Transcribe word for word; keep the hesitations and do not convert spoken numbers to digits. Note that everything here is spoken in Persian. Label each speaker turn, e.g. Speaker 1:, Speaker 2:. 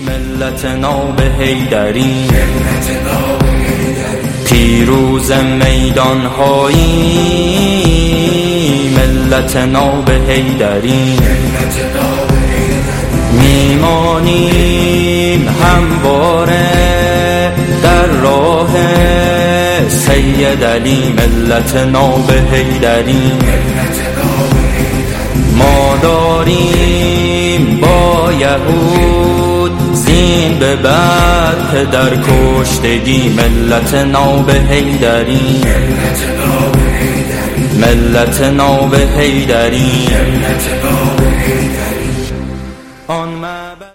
Speaker 1: ملت ناب حیدری، پیروز میدان هایی ملت ناب حیدری، میمانیم همواره در راه سید علی ملت ناب حیدری. ما داریم با یهود زین به بعد پدر کشتگی ملت ناب حیدری، ملت ناب حیدری. آن